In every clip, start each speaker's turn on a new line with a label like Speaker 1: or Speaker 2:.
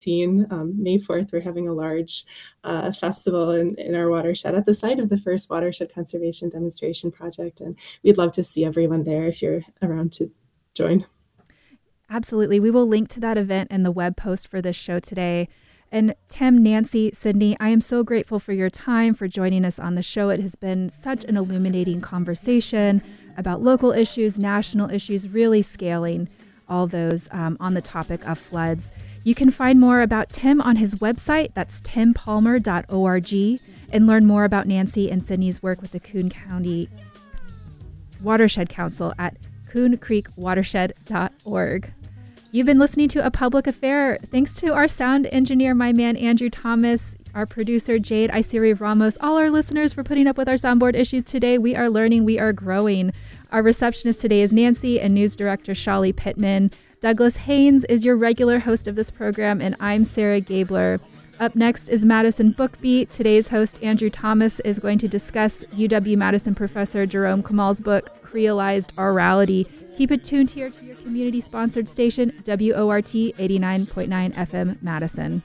Speaker 1: 2016, May 4th, we're having a large festival in our watershed at the site of the first watershed conservation demonstration project. And we'd love to see everyone there if you're around to join.
Speaker 2: Absolutely. We will link to that event in the web post for this show today. And Tim, Nancy, Sydney, I am so grateful for your time, for joining us on the show. It has been such an illuminating conversation about local issues, national issues, really scaling all those on the topic of floods. You can find more about Tim on his website, that's timpalmer.org, and learn more about Nancy and Sydney's work with the Coon County Watershed Council at CoonCreekWatershed.org. You've been listening to A Public Affair. Thanks to our sound engineer, my man Andrew Thomas, our producer Jade Isiri Ramos, all our listeners for putting up with our soundboard issues today. We are learning, we are growing. Our receptionist today is Nancy and news director Shali Pittman. Douglas Haynes is your regular host of this program, and I'm Sarah Gabler. Up next is Madison Bookbeat. Today's host, Andrew Thomas, is going to discuss UW-Madison professor Jerome Kamal's book, Creolized Orality. Keep it tuned here to your community-sponsored station, WORT 89.9 FM, Madison.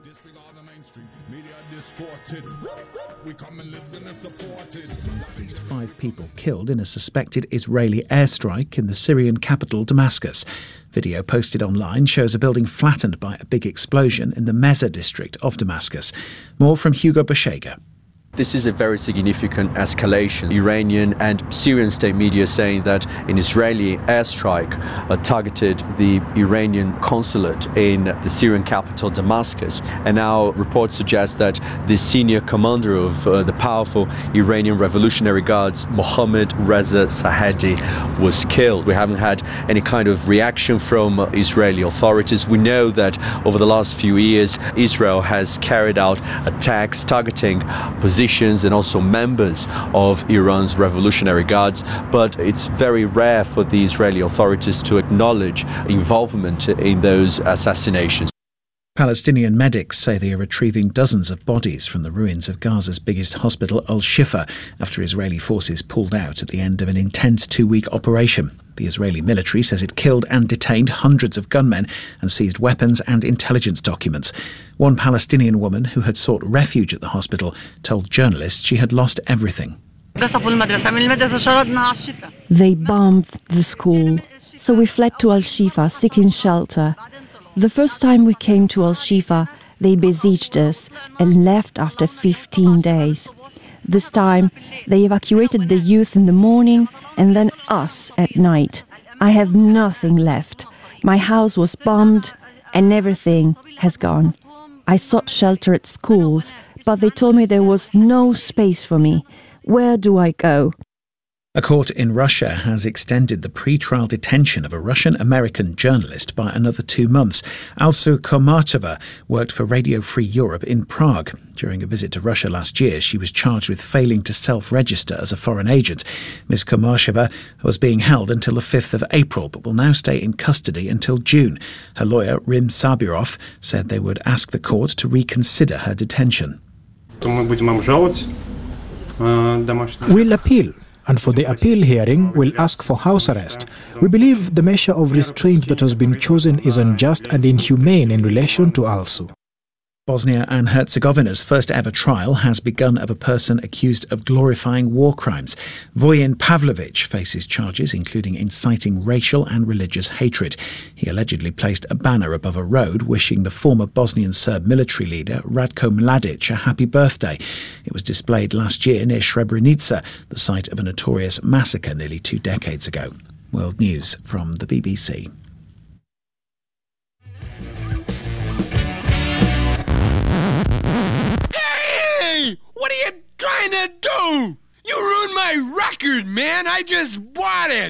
Speaker 3: At least 5 people killed in a suspected Israeli airstrike in the Syrian capital, Damascus. Video posted online shows a building flattened by a big explosion in the Meza district of Damascus. More from Hugo Bashega.
Speaker 4: This is a very significant escalation. Iranian and Syrian state media saying that an Israeli airstrike targeted the Iranian consulate in the Syrian capital, Damascus. And now reports suggest that the senior commander of the powerful Iranian Revolutionary Guards, Mohammad Reza Sahedi, was killed. We haven't had any kind of reaction from Israeli authorities. We know that over the last few years, Israel has carried out attacks targeting positions and also members of Iran's Revolutionary Guards, but it's very rare for the Israeli authorities to acknowledge involvement in those assassinations.
Speaker 3: Palestinian medics say they are retrieving dozens of bodies from the ruins of Gaza's biggest hospital, Al-Shifa, after Israeli forces pulled out at the end of an intense 2-week operation. The Israeli military says it killed and detained hundreds of gunmen and seized weapons and intelligence documents. One Palestinian woman who had sought refuge at the hospital told journalists she had lost everything.
Speaker 5: They bombed the school, so we fled to Al-Shifa seeking shelter. The first time we came to Al-Shifa, they besieged us and left after 15 days. This time, they evacuated the youth in the morning and then us at night. I have nothing left. My house was bombed and everything has gone. I sought shelter at schools, but they told me there was no space for me. Where do I go?
Speaker 3: A court in Russia has extended the pre-trial detention of a Russian-American journalist by another 2 months. Alsu Komartova worked for Radio Free Europe in Prague. During a visit to Russia last year, she was charged with failing to self-register as a foreign agent. Ms. Komartova was being held until the 5th of April, but will now stay in custody until June. Her lawyer, Rim Sabirov, said they would ask the court to reconsider her detention.
Speaker 6: We'll appeal. And for the appeal hearing, we'll ask for house arrest. We believe the measure of restraint that has been chosen is unjust and inhumane in relation to Alsu.
Speaker 3: Bosnia and Herzegovina's first ever trial has begun of a person accused of glorifying war crimes. Vojin Pavlovic faces charges including inciting racial and religious hatred. He allegedly placed a banner above a road wishing the former Bosnian Serb military leader Ratko Mladic a happy birthday. It was displayed last year near Srebrenica, the site of a notorious massacre nearly 2 decades ago. World News from the BBC.
Speaker 7: What are you trying to do? You ruined my record, man. I just bought it.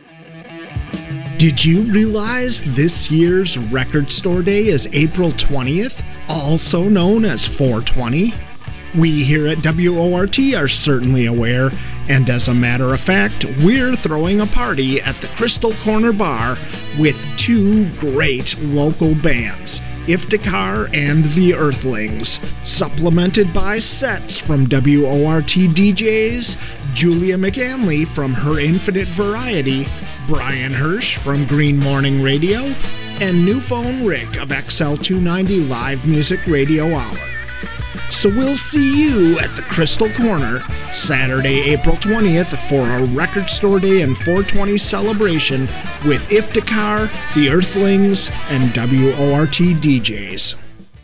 Speaker 8: Did you realize this year's Record Store Day is April 20th, also known as 420? We here at WORT are certainly aware, and as a matter of fact, we're throwing a party at the Crystal Corner Bar with 2 great local bands, Iftikhar and the Earthlings, supplemented by sets from WORT DJs, Julia McAnley from Her Infinite Variety, Brian Hirsch from Green Morning Radio, and New Phone Rick of XL290 Live Music Radio Hour. So we'll see you at the Crystal Corner Saturday, April 20th for a Record Store Day and 420 celebration with Iftikhar, The Earthlings, and WORT DJs.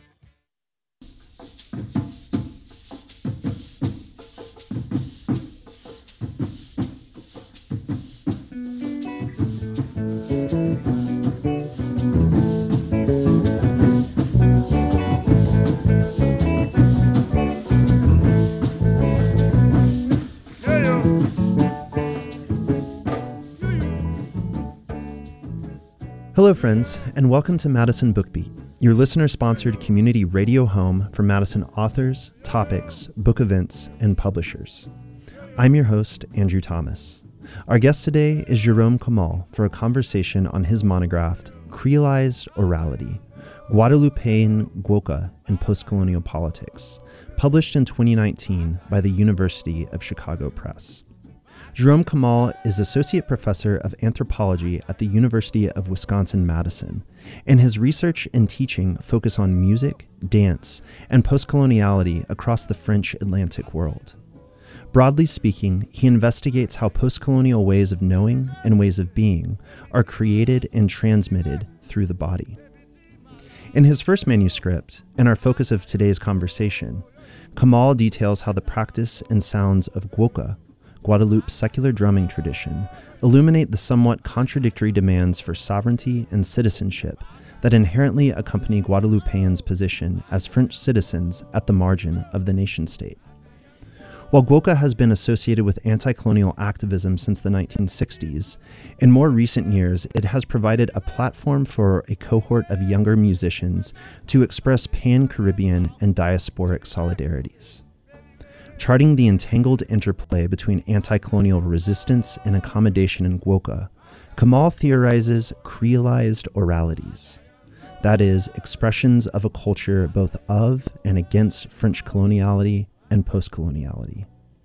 Speaker 9: Hello, friends, and welcome to Madison Bookbeat, your listener-sponsored community radio home for Madison authors, topics, book events, and publishers. I'm your host, Andrew Thomas. Our guest today is Jerome Kamal for a conversation on his monograph, Creolized Orality, Guadeloupean Gwoka and Postcolonial Politics, published in 2019 by the University of Chicago Press. Jerome Kamal is Associate Professor of Anthropology at the University of Wisconsin-Madison, and his research and teaching focus on music, dance, and postcoloniality across the French Atlantic world. Broadly speaking, he investigates how postcolonial ways of knowing and ways of being are created and transmitted through the body. In his first manuscript, and our focus of today's conversation, Kamal details how the practice and sounds of Gwoka, Guadeloupe's secular drumming tradition, illuminate the somewhat contradictory demands for sovereignty and citizenship that inherently accompany Guadeloupeans' position as French citizens at the margin of the nation-state. While Gwoka has been associated with anti-colonial activism since the 1960s, in more recent years it has provided a platform for a cohort of younger musicians to express pan-Caribbean and diasporic solidarities. Charting the entangled interplay between anti-colonial resistance and accommodation in Gwoka, Kamal theorizes creolized oralities. That is, expressions of a culture both of and against French coloniality and post-coloniality.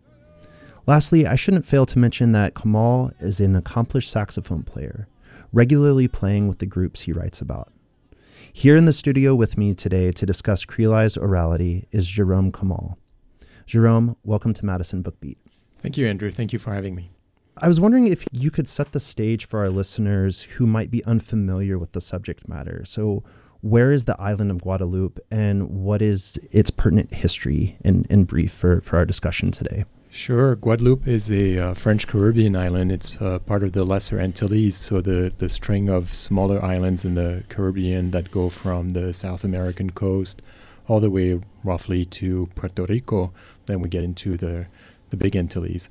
Speaker 9: Lastly, I shouldn't fail to mention that Kamal is an accomplished saxophone player, regularly playing with the groups he writes about. Here in the studio with me today to discuss creolized orality is Jerome Kamal. Jerome, welcome to Madison Bookbeat.
Speaker 10: Thank you, Andrew. Thank you for having me.
Speaker 9: I was wondering if you could set the stage for our listeners who might be unfamiliar with the subject matter. So where is the island of Guadeloupe and what is its pertinent history in brief for our discussion today?
Speaker 10: Sure. Guadeloupe is a French Caribbean island. It's part of the Lesser Antilles, so the string of smaller islands in the Caribbean that go from the South American coast all the way roughly to Puerto Rico. Then we get into the Big Antilles.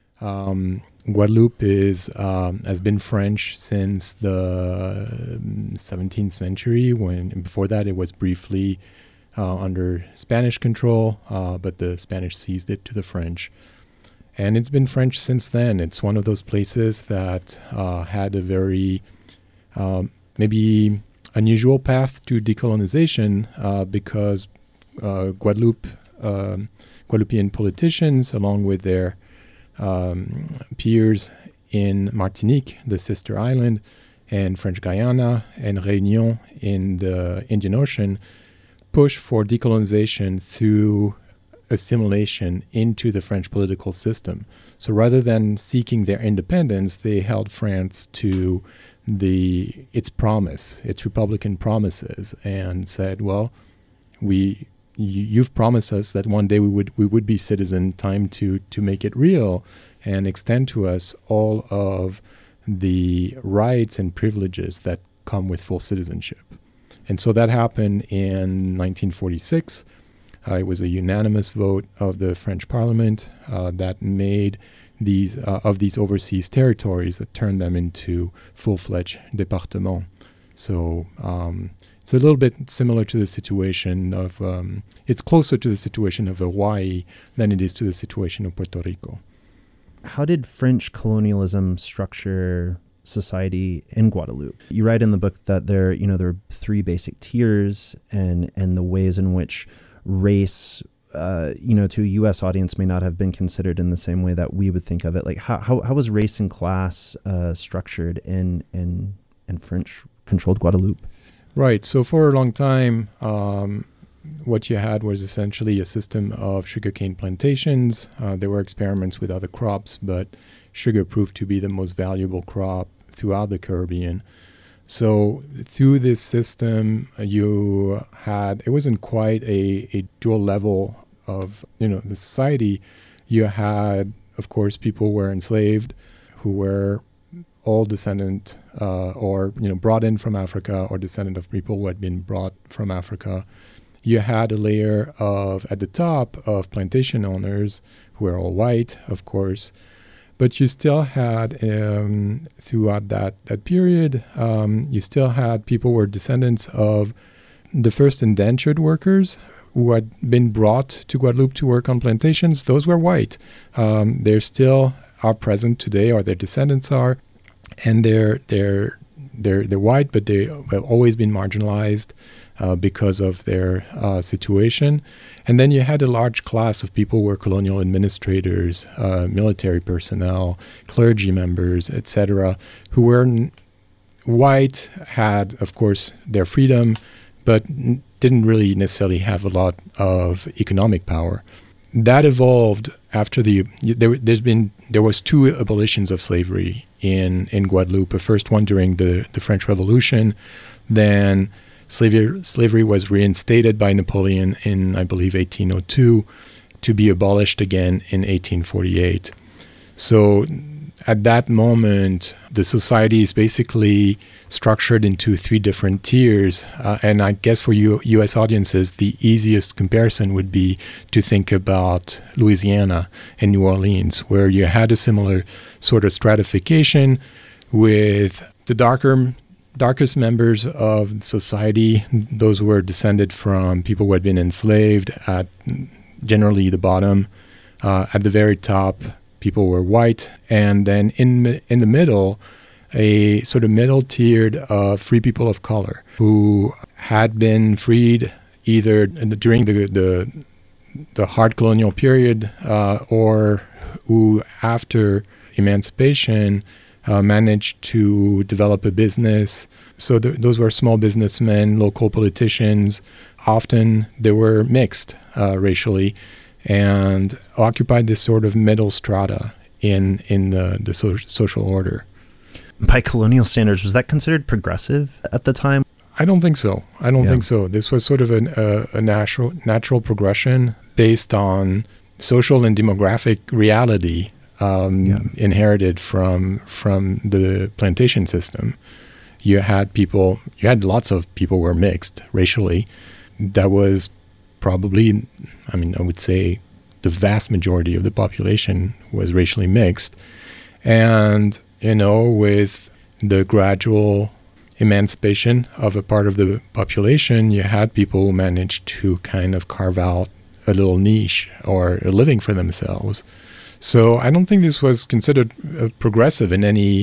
Speaker 10: Guadeloupe has been French since the 17th century. Before that, it was briefly under Spanish control, but the Spanish seized it to the French. And it's been French since then. It's one of those places that had a very maybe unusual path to decolonization because Guadeloupean politicians, along with their peers in Martinique, the sister island, and French Guyana and Réunion in the Indian Ocean, push for decolonization through assimilation into the French political system. So rather than seeking their independence, they held France to its promise, its Republican promises, and said, well, you've promised us that one day we would be citizen. Time to make it real and extend to us all of the rights and privileges that come with full citizenship. And so that happened in 1946. It was a unanimous vote of the French Parliament that made these overseas territories, that turned them into full-fledged départements. So it's a little bit similar to the situation of, it's closer to the situation of Hawaii than it is to the situation of Puerto Rico.
Speaker 9: How did French colonialism structure society in Guadeloupe? You write in the book that there are three basic tiers, and the ways in which race, to a U.S. audience may not have been considered in the same way that we would think of it. Like how was race and class structured in French controlled Guadeloupe.
Speaker 10: Right. So for a long time, what you had was essentially a system of sugarcane plantations. There were experiments with other crops, but sugar proved to be the most valuable crop throughout the Caribbean. So through this system, it wasn't quite a dual level of, the society. You had, of course, people who were enslaved, who were all descendant or brought in from Africa, or descendant of people who had been brought from Africa. You had a layer at the top of plantation owners who were all white, of course, but you still had, throughout that period, you still had people who were descendants of the first indentured workers who had been brought to Guadeloupe to work on plantations. Those were white. They still are present today, or their descendants are, and they're white, but they have always been marginalized because of their situation. And then you had a large class of people who were colonial administrators, military personnel, clergy members, etc., who were white, had, of course, their freedom, but didn't really necessarily have a lot of economic power. That evolved after there was two abolitions of slavery in Guadeloupe. The first one during the French Revolution, then slavery was reinstated by Napoleon in, I believe, 1802, to be abolished again in 1848. So at that moment, the society is basically structured into three different tiers. And I guess for U.S. audiences, the easiest comparison would be to think about Louisiana and New Orleans, where you had a similar sort of stratification with the darkest members of society, those who were descended from people who had been enslaved, at generally the bottom. At the very top, people were white, and then in the middle, a sort of middle-tiered free people of color who had been freed either during the hard colonial period or who, after emancipation, managed to develop a business. So those were small businessmen, local politicians. Often they were mixed racially, and occupied this sort of middle strata in the social order.
Speaker 9: By colonial standards, was that considered progressive at the time?
Speaker 10: I don't think so. Think so. This was sort of a natural progression based on social and demographic reality inherited from the plantation system. You had lots of people who were mixed racially. That was probably, I would say the vast majority of the population was racially mixed. And, with the gradual emancipation of a part of the population, you had people who managed to kind of carve out a little niche or a living for themselves. So I don't think this was considered progressive in any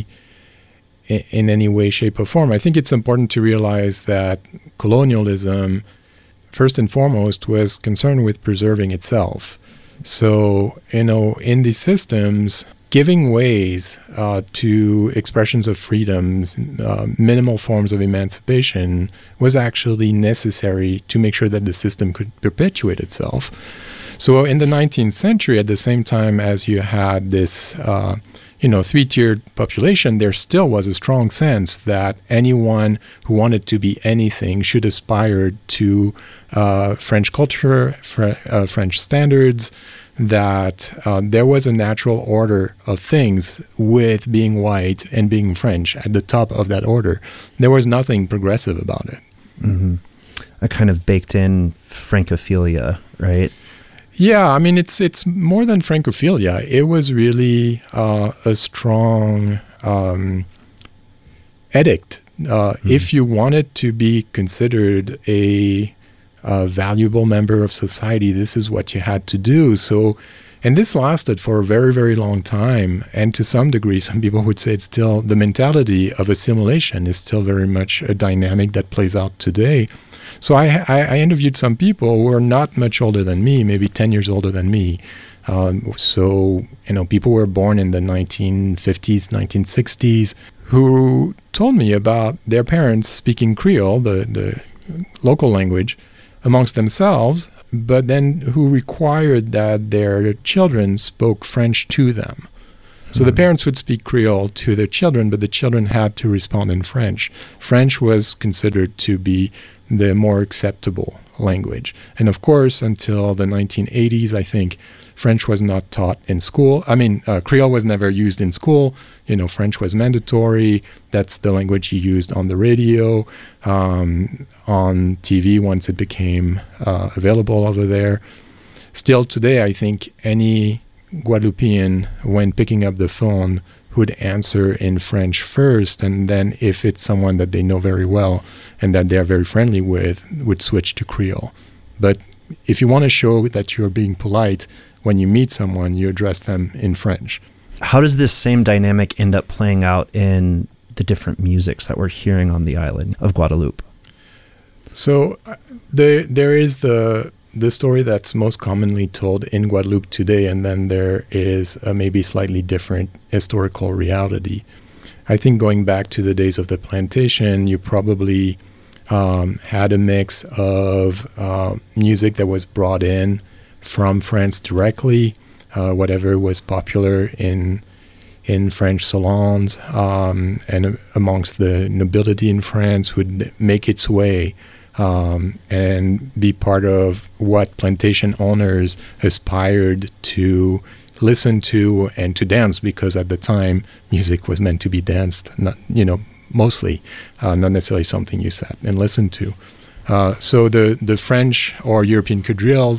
Speaker 10: way, shape, or form. I think it's important to realize that colonialism, first and foremost, was concerned with preserving itself. So, in these systems, giving ways to expressions of freedoms, minimal forms of emancipation, was actually necessary to make sure that the system could perpetuate itself. So in the 19th century, at the same time as you had this, three-tiered population, there still was a strong sense that anyone who wanted to be anything should aspire to French culture, French standards, that there was a natural order of things with being white and being French at the top of that order. There was nothing progressive about it.
Speaker 9: Mm-hmm. A kind of baked-in Francophilia, right?
Speaker 10: Yeah, it's more than Francophilia. It was really a strong edict. If you wanted to be considered a valuable member of society, this is what you had to do. So, and this lasted for a very, very long time. And to some degree, some people would say it's still, the mentality of assimilation is still very much a dynamic that plays out today. So I interviewed some people who are not much older than me, maybe 10 years older than me. So, people were born in the 1950s, 1960s, who told me about their parents speaking Creole, the local language, amongst themselves, but then who required that their children spoke French to them. So the parents would speak Creole to their children, but the children had to respond in French. French was considered to be the more acceptable language. And of course, until the 1980s, I think, French was not taught in school. Creole was never used in school. French was mandatory. That's the language you used on the radio, on TV once it became available over there. Still today, I think any Guadeloupean, when picking up the phone, would answer in French first, and then if it's someone that they know very well and that they're very friendly with, would switch to Creole. But if you want to show that you're being polite, when you meet someone, you address them in French.
Speaker 9: How does this same dynamic end up playing out in the different musics that we're hearing on the island of Guadeloupe?
Speaker 10: So there is the story that's most commonly told in Guadeloupe today, and then there is a maybe slightly different historical reality. I think going back to the days of the plantation, you probably had a mix of music that was brought in from France directly, whatever was popular in French salons and amongst the nobility in France would make its way and be part of what plantation owners aspired to listen to and to dance, because at the time music was meant to be danced, mostly, not necessarily something you sat and listened to. So the French or European quadrille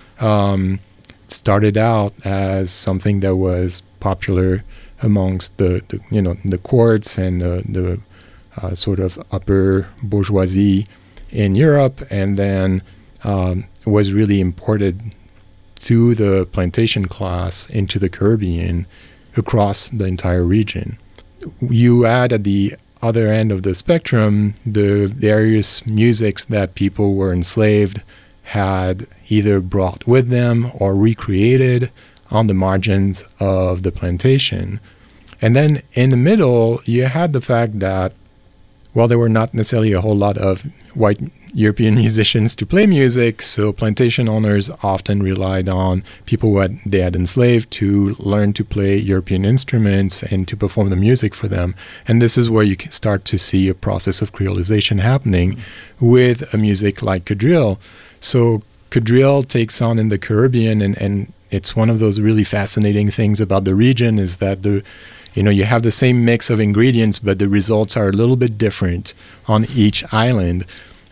Speaker 10: started out as something that was popular amongst the courts and the sort of upper bourgeoisie in Europe, and then was really imported through the plantation class into the Caribbean across the entire region. You add at the other end of the spectrum the various musics that people were enslaved had either brought with them or recreated on the margins of the plantation. And then in the middle, you had the fact that, well, there were not necessarily a whole lot of white European musicians to play music, so plantation owners often relied on people they had enslaved to learn to play European instruments and to perform the music for them. And this is where you can start to see a process of creolization happening with a music like quadrille. So quadrille takes on in the Caribbean, and it's one of those really fascinating things about the region is that you have the same mix of ingredients, but the results are a little bit different on each island.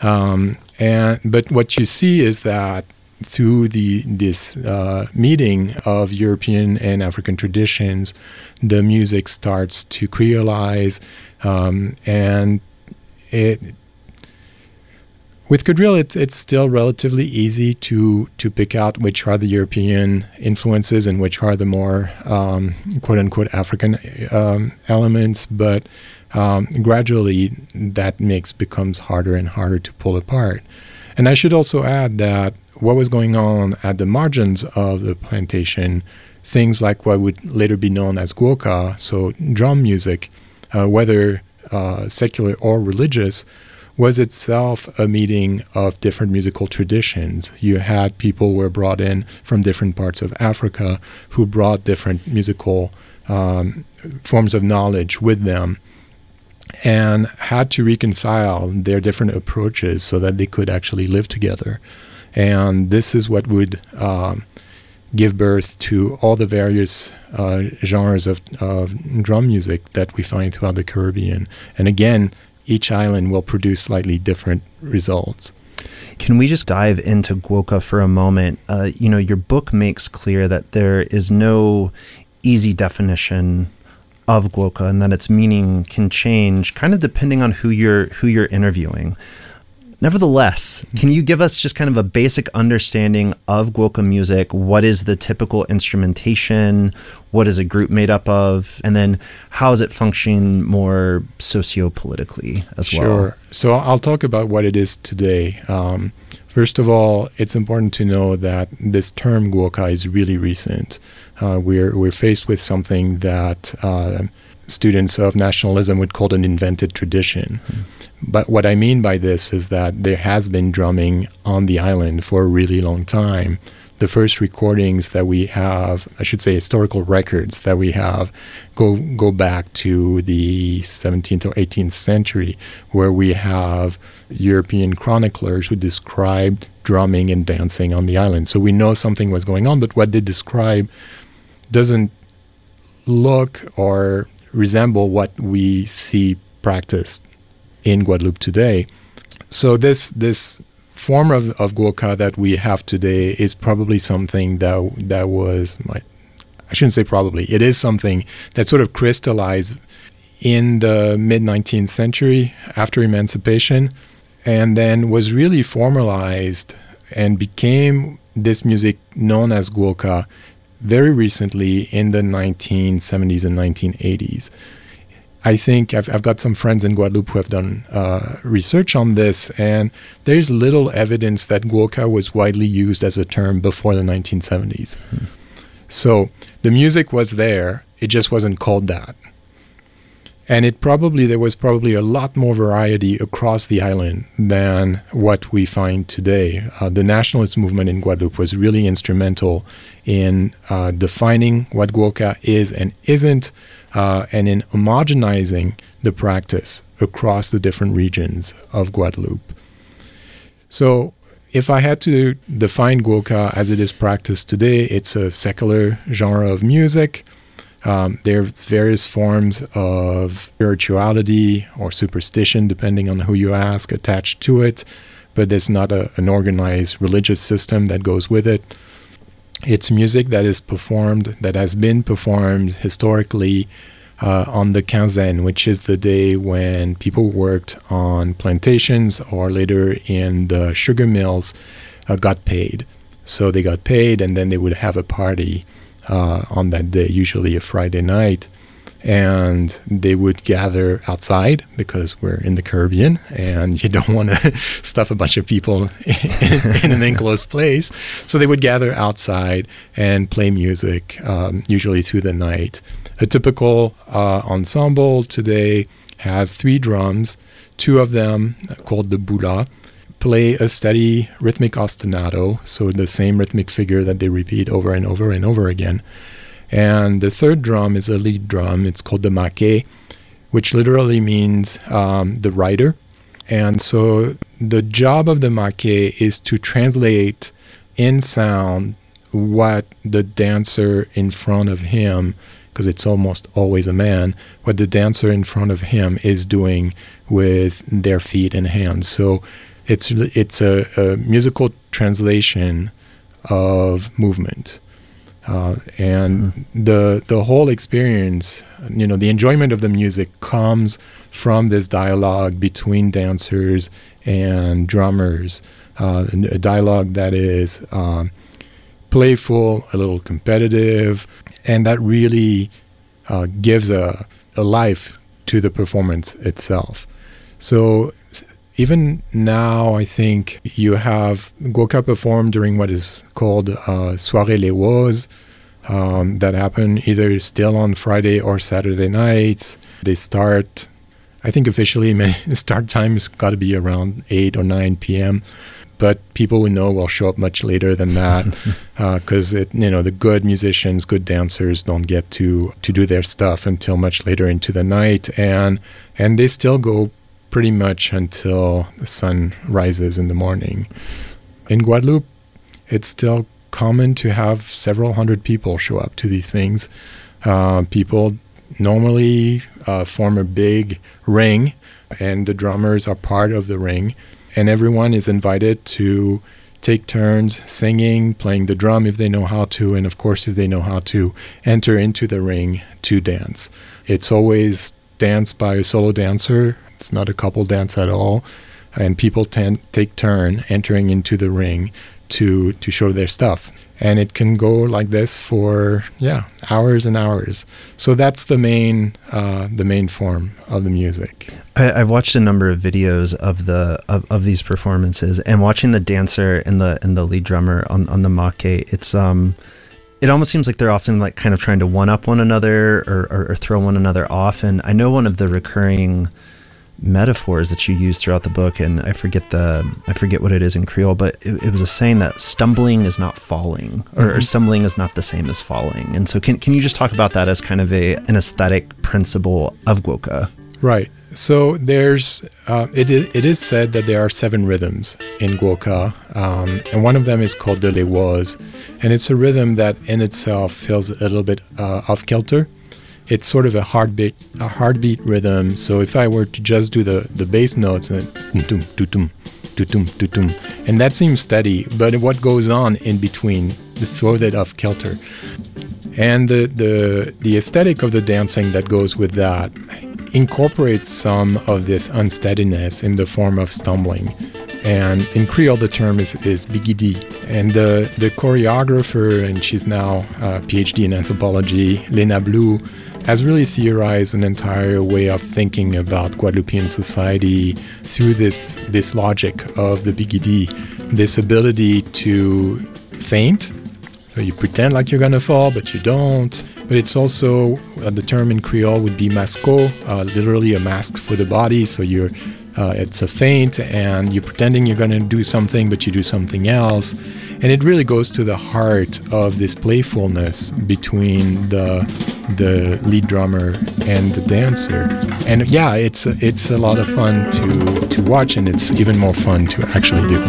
Speaker 10: But what you see is that through this meeting of European and African traditions, the music starts to creolize, and with quadrille, it's still relatively easy to pick out which are the European influences and which are the more quote-unquote African elements, but gradually that mix becomes harder and harder to pull apart. And I should also add that what was going on at the margins of the plantation, things like what would later be known as guoka, so drum music, whether secular or religious, was itself a meeting of different musical traditions. You had people who were brought in from different parts of Africa who brought different musical forms of knowledge with them and had to reconcile their different approaches so that they could actually live together. And this is what would give birth to all the various genres of drum music that we find throughout the Caribbean. And again, each island will produce slightly different results.
Speaker 9: Can we just dive into guoka for a moment? Your book makes clear that there is no easy definition of guoka and that its meaning can change kind of depending on who you're interviewing. Nevertheless, can you give us just kind of a basic understanding of guoka music? What is the typical instrumentation? What is a group made up of? And then how is it functioning more socio-politically as well?
Speaker 10: Sure. So I'll talk about what it is today. First of all, it's important to know that this term guoka is really recent. We're faced with something that students of nationalism would call an invented tradition. But what I mean by this is that there has been drumming on the island for a really long time. The first recordings that we have, I should say historical records that we have, go back to the 17th or 18th century, where we have European chroniclers who described drumming and dancing on the island. So we know something was going on, but what they describe doesn't look or resemble what we see practiced in Guadeloupe today. So this form of guoka that we have today is probably something that was, I shouldn't say probably, it is something that sort of crystallized in the mid-19th century after emancipation, and then was really formalized and became this music known as guoka very recently in the 1970s and 1980s. I think I've got some friends in Guadeloupe who have done research on this, and there's little evidence that guoka was widely used as a term before the 1970s. So the music was there, it just wasn't called that. And there was probably a lot more variety across the island than what we find today. The nationalist movement in Guadeloupe was really instrumental in defining what guoka is and isn't, and in homogenizing the practice across the different regions of Guadeloupe. So if I had to define guoka as it is practiced today, it's a secular genre of music. There are various forms of spirituality or superstition, depending on who you ask, attached to it, but there's not an organized religious system that goes with it. It's music that has been performed historically on the quinzaine, which is the day when people worked on plantations or later in the sugar mills got paid. So they got paid, and then they would have a party on that day, usually a Friday night, and they would gather outside because we're in the Caribbean and you don't want to stuff a bunch of people in an enclosed place. So they would gather outside and play music, usually through the night. A typical ensemble today has 3 drums. 2 of them, called the boula, play a steady rhythmic ostinato, so the same rhythmic figure that they repeat over and over and over again. And the 3rd drum is a lead drum. It's called the maquet, which literally means the rider. And so the job of the maquet is to translate in sound what the dancer in front of him, because it's almost always a man, what the dancer in front of him is doing with their feet and hands. So it's a musical translation of movement. And the whole experience, the enjoyment of the music comes from this dialogue between dancers and drummers, a dialogue that is playful, a little competitive, and that really gives a life to the performance itself. So even now, I think you have guoka performed during what is called Soirée Les Woz, that happen either still on Friday or Saturday nights. They start, I think officially, start time has got to be around 8 or 9 p.m., but people we know will show up much later than that because the good musicians, good dancers don't get to do their stuff until much later into the night, and they still go pretty much until the sun rises in the morning. In Guadeloupe, it's still common to have several hundred people show up to these things. People normally form a big ring, and the drummers are part of the ring, and everyone is invited to take turns singing, playing the drum if they know how to, and of course if they know how to, enter into the ring to dance. It's always danced by a solo dancer. It's not a couple dance at all, and people take turn entering into the ring to show their stuff. And it can go like this for hours and hours. So that's the main form of the music.
Speaker 9: I've watched a number of videos of these performances, and watching the dancer and the lead drummer on the maquet, it almost seems like they're often like kind of trying to one-up one another or throw one another off. And I know one of the recurring metaphors that you use throughout the book, and I forget what it is in Creole, but it was a saying that stumbling is not falling, or stumbling is not the same as falling. And so can you just talk about that as kind of an aesthetic principle of Gwoka?
Speaker 10: Right. So there's it is said that there are 7 rhythms in Gwoka, and one of them is called the Lewoz, and it's a rhythm that in itself feels a little bit off kilter. It's sort of a heartbeat rhythm. So if I were to just do the bass notes, and and that seems steady, but what goes on in between, the throw that off kilter, and the aesthetic of the dancing that goes with that incorporates some of this unsteadiness in the form of stumbling. And in Creole, the term is bigidi. And the choreographer, and she's now a PhD in anthropology, Lena Blue, has really theorized an entire way of thinking about Guadeloupean society through this logic of the bigidi, this ability to feint. So you pretend like you're going to fall, but you don't. But it's also, the term in Creole would be masco, literally a mask for the body. So it's a feint, and you're pretending you're going to do something, but you do something else. And it really goes to the heart of this playfulness between the lead drummer and the dancer. And yeah, it's a lot of fun to watch, and it's even more fun to actually do.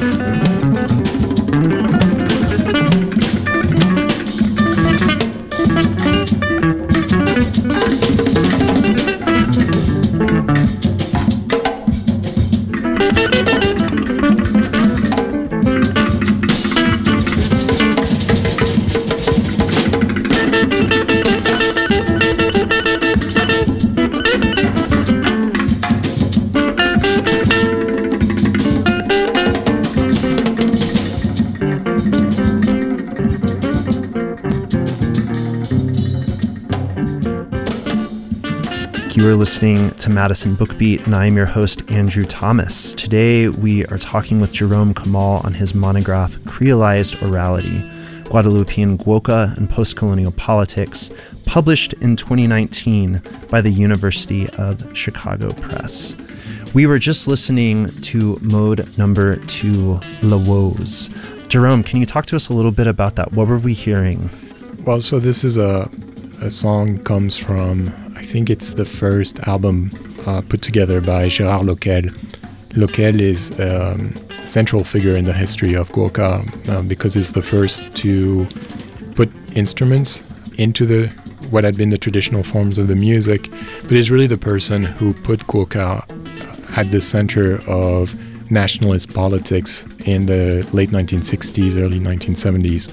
Speaker 9: You are listening to Madison Bookbeat, and I am your host, Andrew Thomas. Today, we are talking with Jerome Kamal on his monograph, Creolized Orality, Guadeloupean Gwoka and Postcolonial Politics, published in 2019 by the University of Chicago Press. We were just listening to mode number 2, Lewoz. Jerome, can you talk to us a little bit about that? What were we hearing?
Speaker 10: Well, so this is a song comes from, I think it's the first album put together by Gérard Loquel. Loquel is a central figure in the history of Gwoka because it's the first to put instruments into what had been the traditional forms of the music, but is really the person who put Gwoka at the center of nationalist politics in the late 1960s, early 1970s,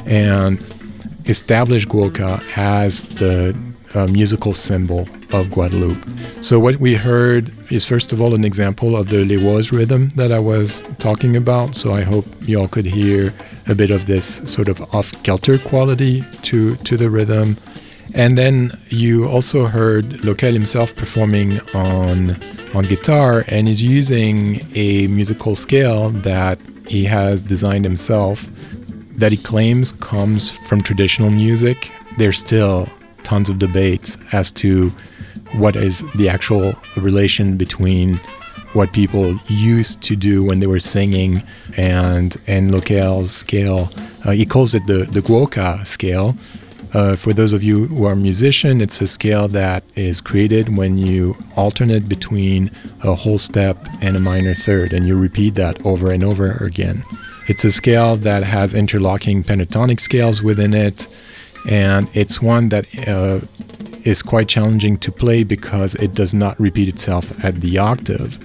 Speaker 10: and established Gwoka as the musical symbol of Guadeloupe. So what we heard is, first of all, an example of the Lewoz rhythm that I was talking about. So I hope you all could hear a bit of this sort of off-kilter quality to the rhythm. And then you also heard Loquel himself performing on guitar, and is using a musical scale that he has designed himself, that he claims comes from traditional music. There's still tons of debates as to what is the actual relation between what people used to do when they were singing and Loquel's scale. He calls it the Gwoka scale. For those of you who are musicians, it's a scale that is created when you alternate between a whole step and a minor third, and you repeat that over and over again. It's a scale that has interlocking pentatonic scales within it, and it's one that is quite challenging to play because it does not repeat itself at the octave.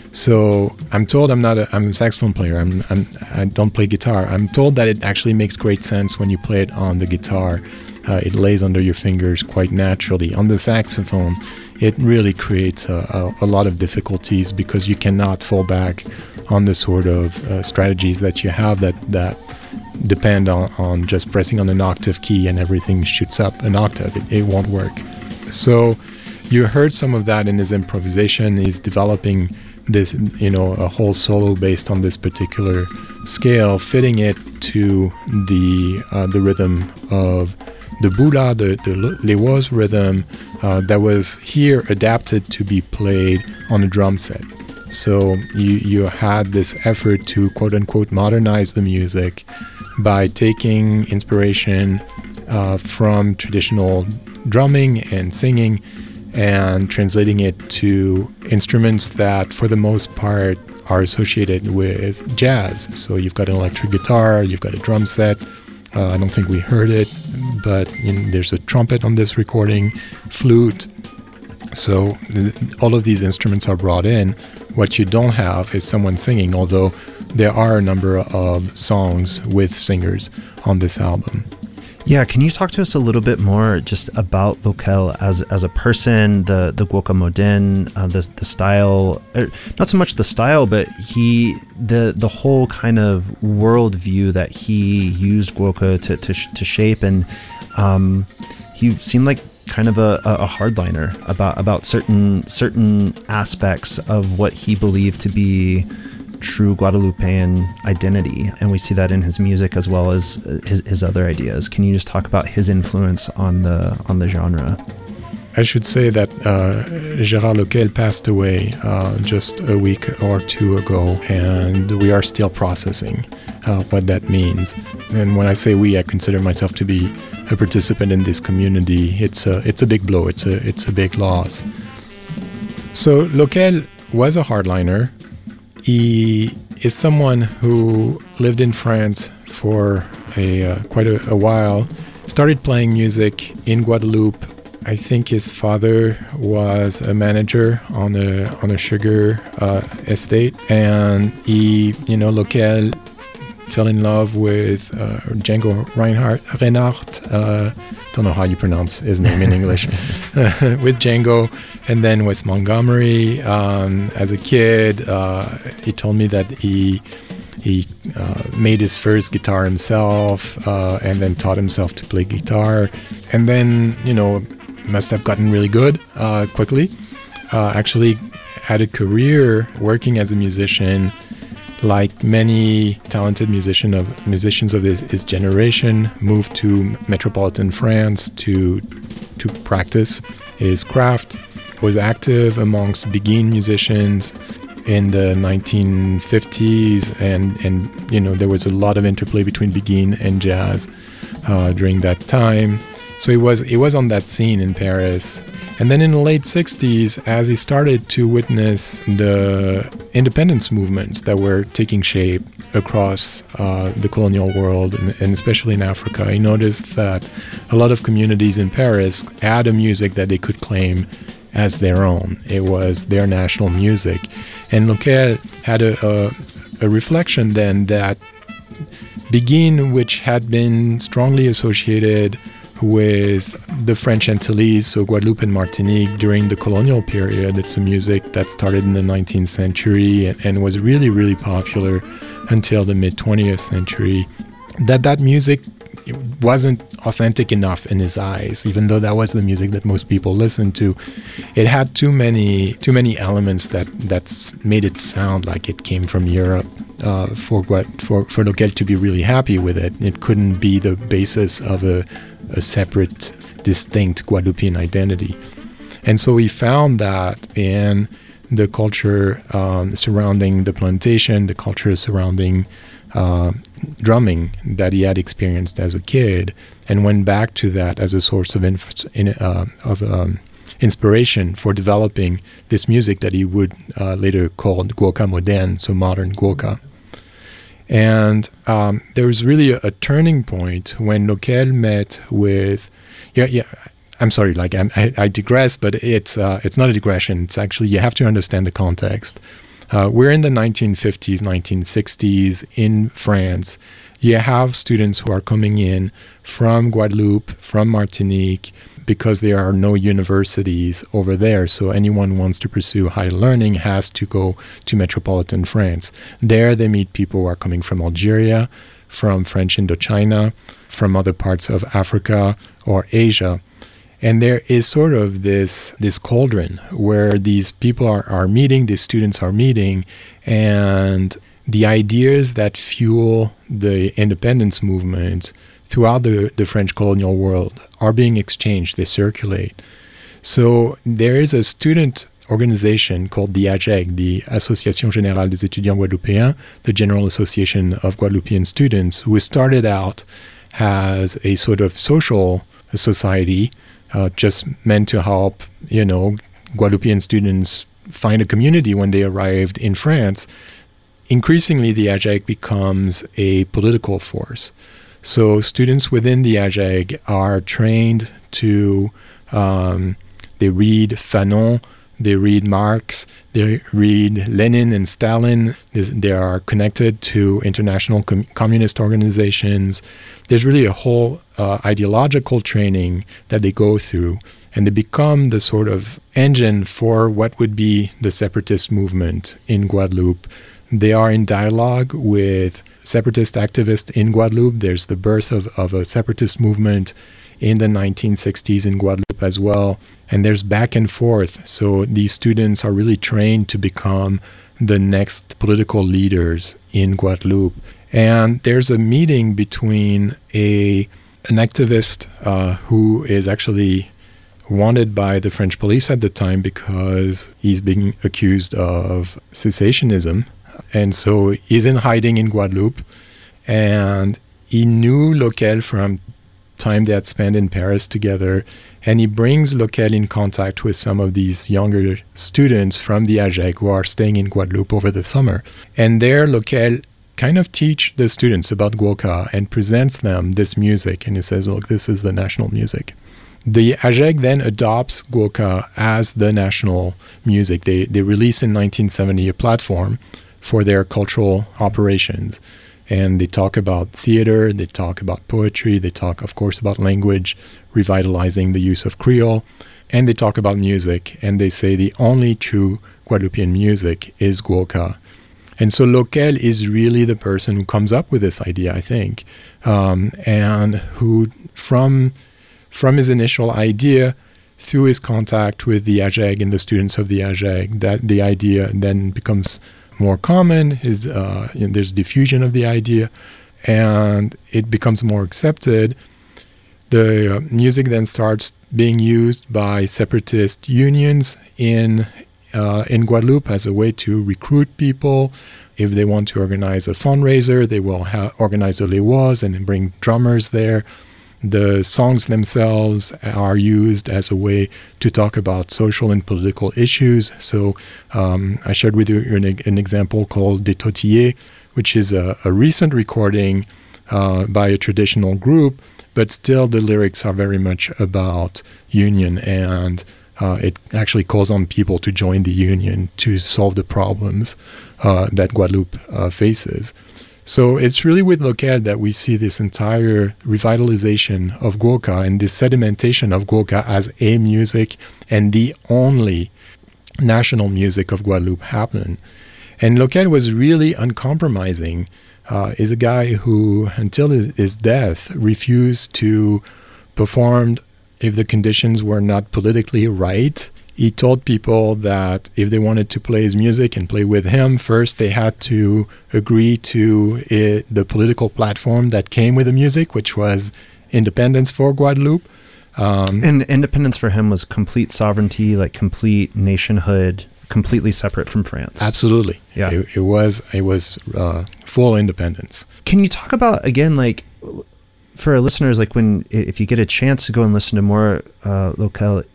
Speaker 10: So I'm told I'm a saxophone player. I don't play guitar. I'm told that it actually makes great sense when you play it on the guitar. It lays under your fingers quite naturally. On the saxophone, it really creates a lot of difficulties because you cannot fall back on the sort of strategies that you have that depend on just pressing on an octave key and everything shoots up an octave. It won't work. So you heard some of that in his improvisation. He's developing this, a whole solo based on this particular scale, fitting it to the rhythm of the Bula, the Lewoz rhythm that was here adapted to be played on a drum set. So you had this effort to quote unquote modernize the music by taking inspiration from traditional drumming and singing and translating it to instruments that for the most part are associated with jazz. So you've got an electric guitar, you've got a drum set. I don't think we heard it, but there's a trumpet on this recording, flute. So all of these instruments are brought in. What you don't have is someone singing, although there are a number of songs with singers on this album.
Speaker 9: Yeah, can you talk to us a little bit more just about Lokel as a person, the Gwoka Modern, the style, not so much the style, but the whole kind of worldview that he used Gwoka to shape, and he seemed like kind of a hardliner about certain aspects of what he believed to be true Guadeloupean identity, and we see that in his music as well as his other ideas. Can you just talk about his influence on the genre?
Speaker 10: I should say that Gérard Lokel passed away just a week or two ago, and we are still processing what that means. And when I say we, I consider myself to be a participant in this community. It's a big blow. It's a big loss. So Lokel was a hardliner. He is someone who lived in France for quite a while, started playing music in Guadeloupe. I think his father was a manager on a sugar estate, and Lokel fell in love with Django Reinhardt. Don't know how you pronounce his name in English. With Django, and then Wes Montgomery. As a kid, he told me that he made his first guitar himself, and then taught himself to play guitar, and then must have gotten really good quickly. Actually had a career working as a musician, like many talented musicians of his generation. Moved to metropolitan France to practice his craft. Was active amongst Begin musicians in the 1950s, and there was a lot of interplay between Begin and jazz during that time. So he was on that scene in Paris. And then in the late 60s, as he started to witness the independence movements that were taking shape across the colonial world, and especially in Africa, he noticed that a lot of communities in Paris had a music that they could claim as their own. It was their national music. And Lokel had a reflection then that Begin, which had been strongly associated with the French Antilles, so Guadeloupe and Martinique, during the colonial period. It's a music that started in the 19th century and was really, really popular until the mid-20th century. That music wasn't authentic enough in his eyes, even though that was the music that most people listened to. It had too many elements that made it sound like it came from Europe. For Lokel to be really happy with it, it couldn't be the basis of a separate, distinct Guadeloupean identity. And so he found that in the culture surrounding the plantation, the culture surrounding drumming that he had experienced as a kid, and went back to that as a source of inspiration for developing this music that he would later call Gwoka Modern, so modern Gwoka. And there was really a turning point when Lokel met with, I'm sorry, I digress, but it's not a digression. It's actually, you have to understand the context. We're in the 1950s, 1960s in France. You have students who are coming in from Guadeloupe, from Martinique, because there are no universities over there. So anyone who wants to pursue higher learning has to go to metropolitan France. There they meet people who are coming from Algeria, from French Indochina, from other parts of Africa or Asia. And there is sort of this cauldron where these people are meeting, these students are meeting, and the ideas that fuel the independence movement throughout the French colonial world are being exchanged, they circulate. So there is a student organization called the AGEG, the Association Générale des Étudiants Guadeloupéens, the General Association of Guadeloupean Students, who started out as a sort of social society, just meant to help, Guadeloupean students find a community when they arrived in France. Increasingly, the AGEG becomes a political force. So students within the AGEG are trained to, they read Fanon, they read Marx, they read Lenin and Stalin. They are connected to international communist organizations. There's really a whole ideological training that they go through, and they become the sort of engine for what would be the separatist movement in Guadeloupe. They are in dialogue with separatist activists in Guadeloupe. There's the birth of a separatist movement in the 1960s in Guadeloupe as well. And there's back and forth. So these students are really trained to become the next political leaders in Guadeloupe. And there's a meeting between an activist who is actually wanted by the French police at the time because he's being accused of cessationism. And so he's in hiding in Guadeloupe. And he knew Loquel from time they had spent in Paris together, and he brings Loquel in contact with some of these younger students from the AGEG who are staying in Guadeloupe over the summer. And there Loquel kind of teach the students about Guoka and presents them this music, and he says, look, this is the national music. The AGEG then adopts Guoka as the national music. They release in 1970 a platform for their cultural operations. And they talk about theater, they talk about poetry, they talk, of course, about language, revitalizing the use of Creole, and they talk about music. And they say the only true Guadeloupean music is Guoka. And so Loquel is really the person who comes up with this idea, I think, and who, from his initial idea, through his contact with the AGEG and the students of the AGEG, that the idea then becomes more common, there's diffusion of the idea, and it becomes more accepted. The music then starts being used by separatist unions in Guadeloupe as a way to recruit people. If they want to organize a fundraiser, they will organize a lewas and bring drummers there. The songs themselves are used as a way to talk about social and political issues. So I shared with you an example called Des Tortillés, which is a recent recording by a traditional group, but still the lyrics are very much about union, and it actually calls on people to join the union to solve the problems that Guadeloupe faces. So it's really with Loquel that we see this entire revitalization of Guoka and this sedimentation of Guoka as a music and the only national music of Guadeloupe happen. And Loquel was really uncompromising. Is a guy who, until his death, refused to perform if the conditions were not politically right. He told people that if they wanted to play his music and play with him, first they had to agree to the political platform that came with the music, which was independence for Guadeloupe.
Speaker 9: And independence for him was complete sovereignty, like complete nationhood, completely separate from France.
Speaker 10: Absolutely. Yeah. It was full independence.
Speaker 9: Can you talk about, again, like for our listeners, like if you get a chance to go and listen to more Loquel,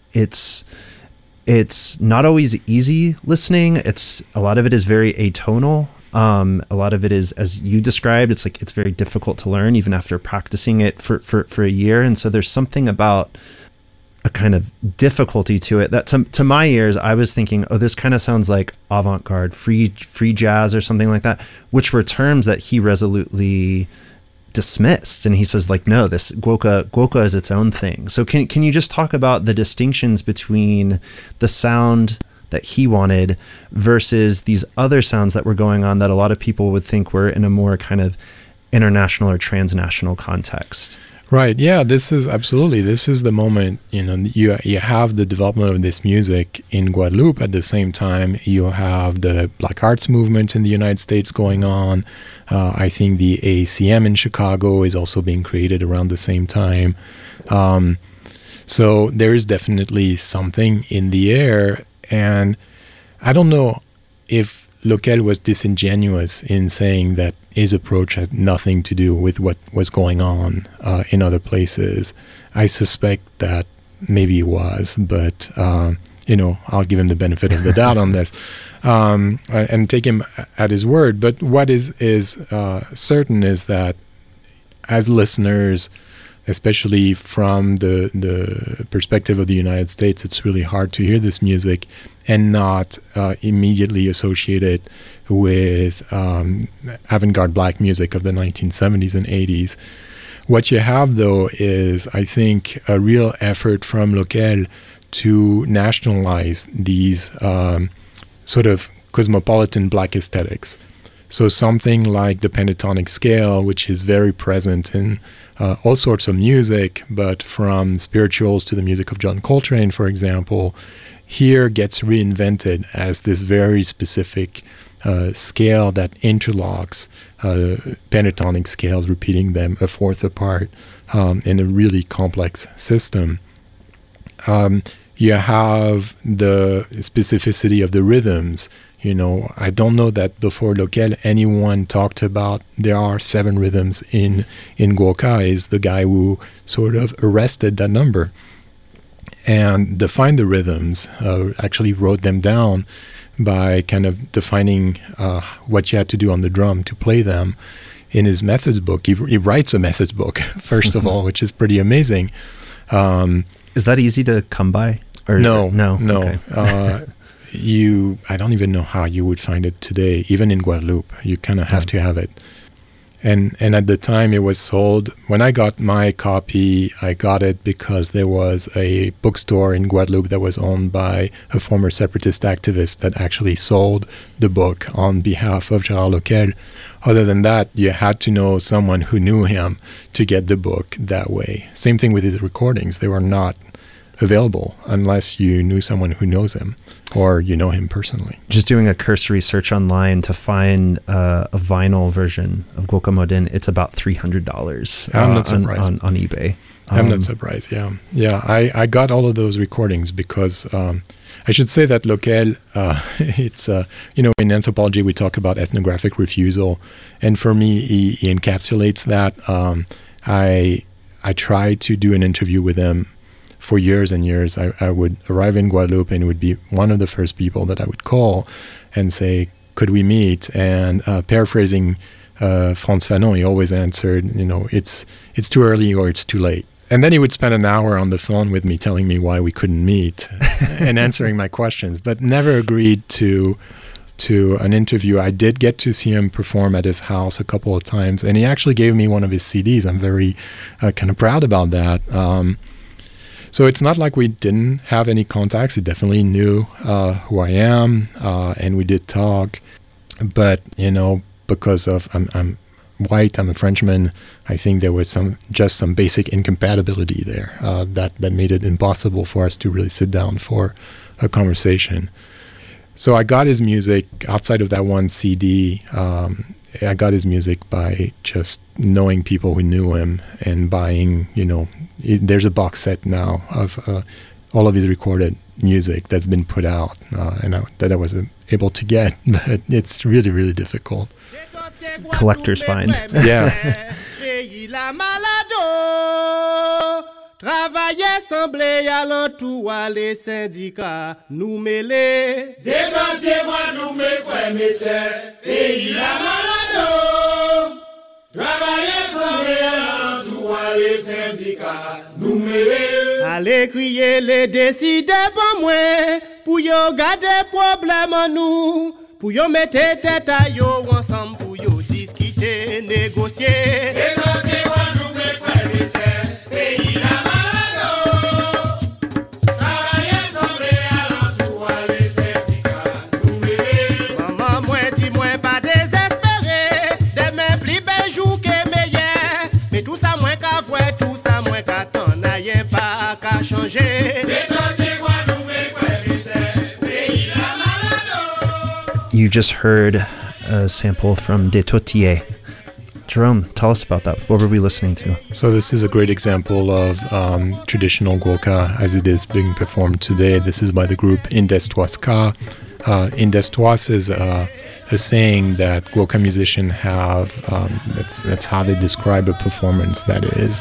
Speaker 9: it's not always easy listening. A lot of it is very atonal. A lot of it is, as you described, it's very difficult to learn even after practicing it for a year. And so there's something about a kind of difficulty to it that to my ears, I was thinking, oh, this kind of sounds like avant-garde, free jazz or something like that, which were terms that he resolutely dismissed. And he says, like, no, this Guoka is its own thing. So can you just talk about the distinctions between the sound that he wanted versus these other sounds that were going on that a lot of people would think were in a more kind of international or transnational context?
Speaker 10: Right. Yeah, this is the moment, you have the development of this music in Guadeloupe. At the same time, you have the Black Arts movement in the United States going on. I think the AACM in Chicago is also being created around the same time. So there is definitely something in the air. And I don't know if Loquel was disingenuous in saying that his approach had nothing to do with what was going on in other places. I suspect that maybe it was, but I'll give him the benefit of the doubt on this and take him at his word. But what is certain is that as listeners, especially from the perspective of the United States, it's really hard to hear this music and not immediately associate it with avant-garde black music of the 1970s and 80s. What you have, though, is, I think, a real effort from Loquel to nationalize these sort of cosmopolitan black aesthetics. So something like the pentatonic scale, which is very present in all sorts of music, but from spirituals to the music of John Coltrane, for example, here gets reinvented as this very specific scale that interlocks pentatonic scales, repeating them a fourth apart in a really complex system. You have the specificity of the rhythms. I don't know that before Loquel anyone talked about there are 7 rhythms in Guoka. Is the guy who sort of arrested that number and defined the rhythms, actually wrote them down by kind of defining what you had to do on the drum to play them in his methods book. He writes a methods book, first of all, which is pretty amazing.
Speaker 9: Is that easy to come by?
Speaker 10: No.
Speaker 9: Okay.
Speaker 10: I don't even know how you would find it today, even in Guadeloupe. You kind of have to have it. And at the time it was sold. When I got my copy, I got it because there was a bookstore in Guadeloupe that was owned by a former separatist activist that actually sold the book on behalf of Gérard Loquel. Other than that, you had to know someone who knew him to get the book that way. Same thing with his recordings. They were not available unless you knew someone who knows him or you know him personally.
Speaker 9: Just doing a cursory search online to find a vinyl version of Guoka Modin, it's about $300
Speaker 10: I'm not surprised.
Speaker 9: on eBay.
Speaker 10: I'm not surprised, yeah. I got all of those recordings because I should say that Loquel, it's, in anthropology we talk about ethnographic refusal, and for me he encapsulates that. I tried to do an interview with him for years and years. I would arrive in Guadeloupe and it would be one of the first people that I would call and say, could we meet? And paraphrasing Frantz Fanon, he always answered, it's too early or it's too late. And then he would spend an hour on the phone with me telling me why we couldn't meet and answering my questions, but never agreed to an interview. I did get to see him perform at his house a couple of times, and he actually gave me one of his CDs. I'm very kind of proud about that. So it's not like we didn't have any contacts. He definitely knew who I am, and we did talk. But, because of I'm white, I'm a Frenchman, I think there was some basic incompatibility there that made it impossible for us to really sit down for a conversation. So I got his music outside of that one CD. I got his music by just knowing people who knew him and buying, there's a box set now of all of his recorded music that's been put out that I was able to get, but it's really, really difficult.
Speaker 9: Collector's find.
Speaker 10: Yeah.
Speaker 11: Travailler semblé allant tout à les syndicats nous mêler. Décantez-moi nous mes frères mes sœurs, pays la malade. Travailler semblé allant tout à les syndicats nous mêler. Allez crier les décider pour moi, pour yo garder problème en nous, pour yo mettre tête à yo ensemble, pour yo discuter, négocier. Décantez-moi nous mes frères mes sœurs, pays la tout ça moins qu'à voir tout ça.
Speaker 9: You just heard a sample from Des Tortillés. Jerome, tell us about that. What were we listening to?
Speaker 10: So this is a great example of traditional guoka as it is being performed today. This is by the group Indestoise Ka. Indestoise is a saying that guoka musicians have. That's how they describe a performance that is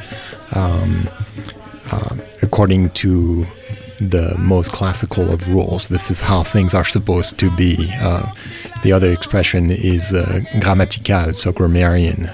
Speaker 10: according to the most classical of rules. This is how things are supposed to be. The other expression is grammatical, so grammarian.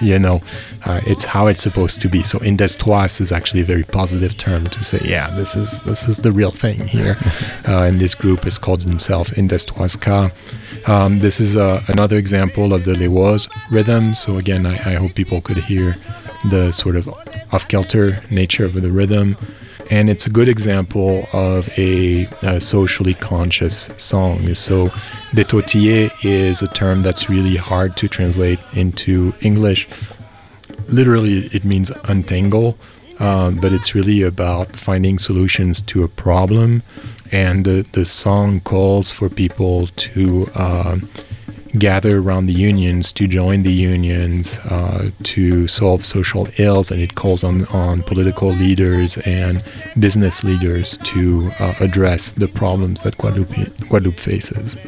Speaker 10: It's how it's supposed to be. So indestoise is actually a very positive term to say, yeah, this is the real thing here. And this group is called themselves Indestoise Ka. This is another example of the Lewoz rhythm. So again, I hope people could hear the sort of off-kilter nature of the rhythm. And it's a good example of a socially conscious song. So, détortiller is a term that's really hard to translate into English. Literally, it means untangle, but it's really about finding solutions to a problem. And the song calls for people to gather around the unions, to join the unions, to solve social ills, and it calls on political leaders and business leaders to address the problems that Guadeloupe faces.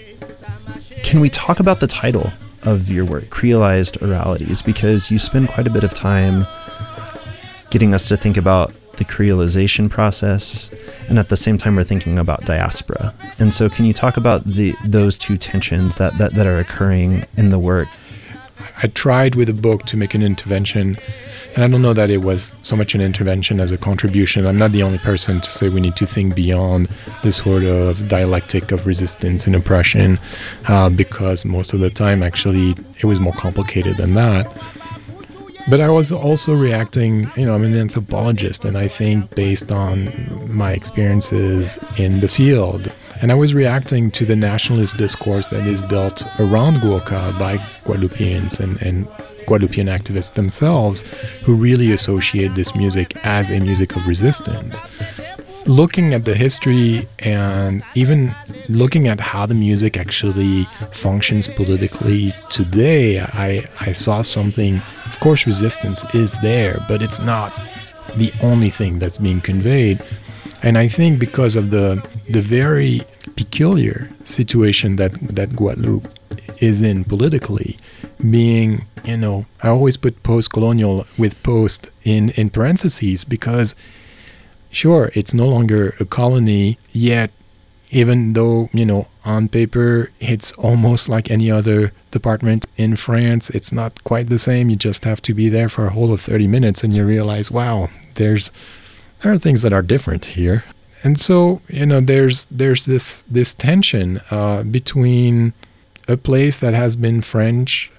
Speaker 9: Can we talk about the title of your work, Creolized Oralities? Because you spend quite a bit of time getting us to think about the creolization process, and at the same time we're thinking about diaspora. And so can you talk about those two tensions that are occurring in the work?
Speaker 10: I tried with the book to make an intervention, and I don't know that it was so much an intervention as a contribution. I'm not the only person to say we need to think beyond the sort of dialectic of resistance and oppression, because most of the time actually it was more complicated than that. But I was also reacting, I'm an anthropologist, and I think based on my experiences in the field. And I was reacting to the nationalist discourse that is built around guoka by Guadeloupeans and Guadeloupean activists themselves, who really associate this music as a music of resistance. Looking at the history and even looking at how the music actually functions politically today, I saw something. Of course, resistance is there, but it's not the only thing that's being conveyed. And I think because of the very peculiar situation that Guadeloupe is in politically, being, I always put post-colonial with post in parentheses, because sure, it's no longer a colony, yet even though, on paper, it's almost like any other department in France, it's not quite the same. You just have to be there for a whole of 30 minutes and you realize, wow, there are things that are different here. And so, there's this tension between a place that has been French.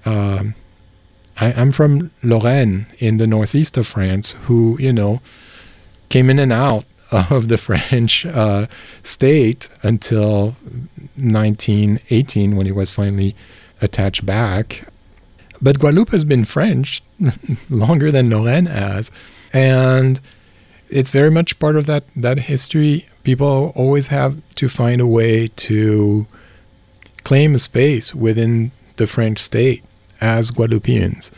Speaker 10: I'm from Lorraine in the northeast of France, who, came in and out of the French state until 1918, when it was finally attached back. But Guadeloupe has been French longer than Lorraine has. And it's very much part of that history. People always have to find a way to claim a space within the French state as Guadeloupeans.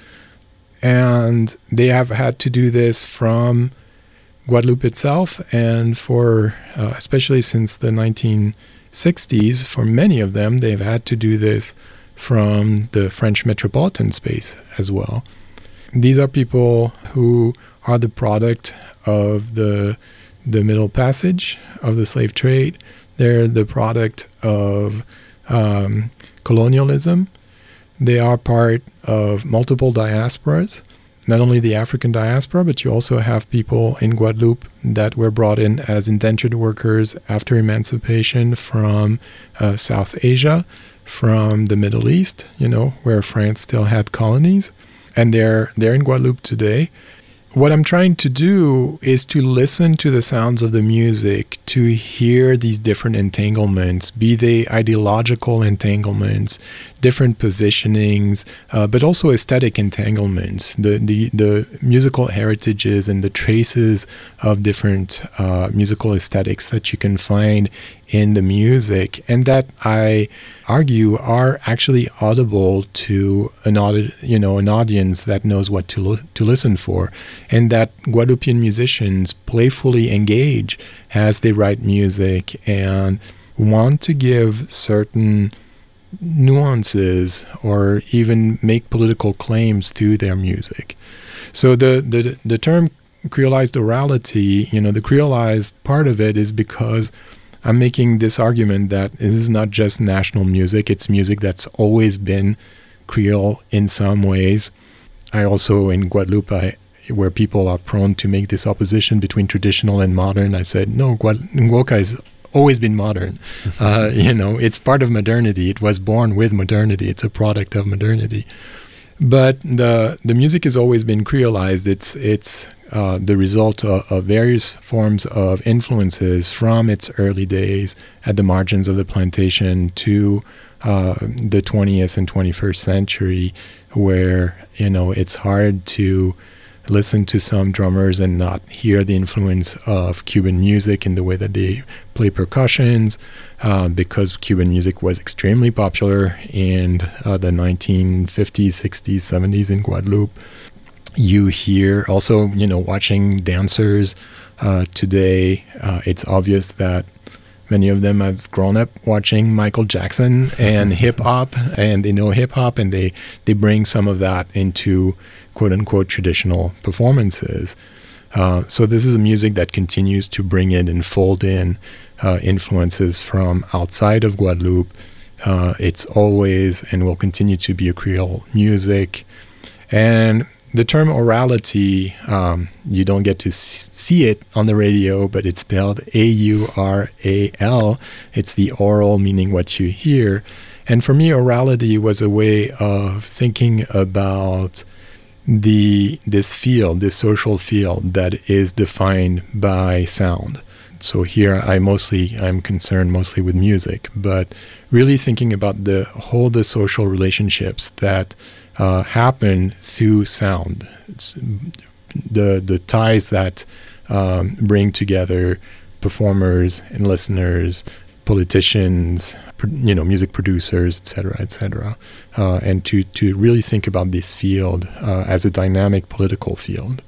Speaker 10: And they have had to do this from Guadeloupe itself, and for especially since the 1960s, for many of them, they've had to do this from the French metropolitan space as well. These are people who are the product of the Middle Passage of the slave trade. They're the product of colonialism. They are part of multiple diasporas. Not only the African diaspora, but you also have people in Guadeloupe that were brought in as indentured workers after emancipation from South Asia, from the Middle East, where France still had colonies. And they're in Guadeloupe today. what I'm trying to do is to listen to the sounds of the music, to hear these different entanglements, be they ideological entanglements, different positionings, but also aesthetic entanglements, the musical heritages and the traces of different musical aesthetics that you can find in the music, and that I argue are actually audible to an audience that knows what to listen for, and that Guadeloupean musicians playfully engage as they write music and want to give certain nuances or even make political claims to their music. So the term creolized orality, the creolized part of it is because I'm making this argument that this is not just national music, it's music that's always been Creole in some ways. I also, in Guadeloupe, where people are prone to make this opposition between traditional and modern, I said, no, Ngwoka has always been modern. It's part of modernity. It was born with modernity. It's a product of modernity. But the music has always been creolized. It's the result of various forms of influences from its early days at the margins of the plantation to the 20th and 21st century, where, it's hard to listen to some drummers and not hear the influence of Cuban music in the way that they play percussions, because Cuban music was extremely popular in the 1950s, 60s, 70s in Guadeloupe. You hear also, watching dancers today, it's obvious that many of them have grown up watching Michael Jackson and hip-hop, and they know hip-hop, and they bring some of that into quote-unquote traditional performances. So this is a music that continues to bring in and fold in influences from outside of Guadeloupe. It's always and will continue to be a Creole music. And the term orality, you don't get to see it on the radio, but it's spelled A-U-R-A-L. It's the oral, meaning what you hear. And for me, orality was a way of thinking about this field, this social field that is defined by sound. So here I'm concerned mostly with music, but really thinking about the social relationships that happen through sound. It's the ties that bring together performers and listeners, politicians, music producers, etc., and to really think about this field as a dynamic political field.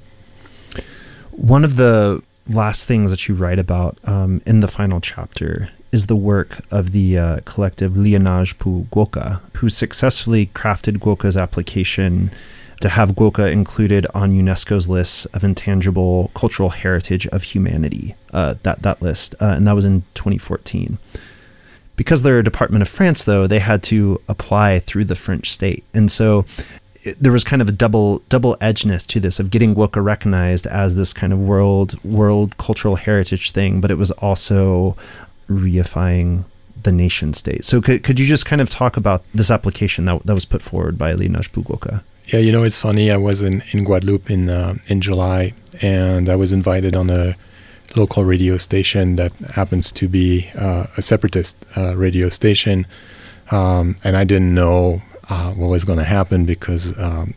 Speaker 9: One of the last things that you write about in the final chapter is the work of the collective Lienage pour Gwoka, who successfully crafted Gwoka's application to have Gwoka included on UNESCO's list of intangible cultural heritage of humanity, that list, and that was in 2014. Because they're a department of France, though, they had to apply through the French state. And so there was kind of a double-edgedness to this of getting Gwoka recognized as this kind of world cultural heritage thing, but it was also reifying the nation state. So could you just kind of talk about this application that was put forward by Lienage pour Gwoka?
Speaker 10: Yeah, it's funny. I was in Guadeloupe in July, and I was invited on a local radio station that happens to be a separatist radio station, and I didn't know what was going to happen because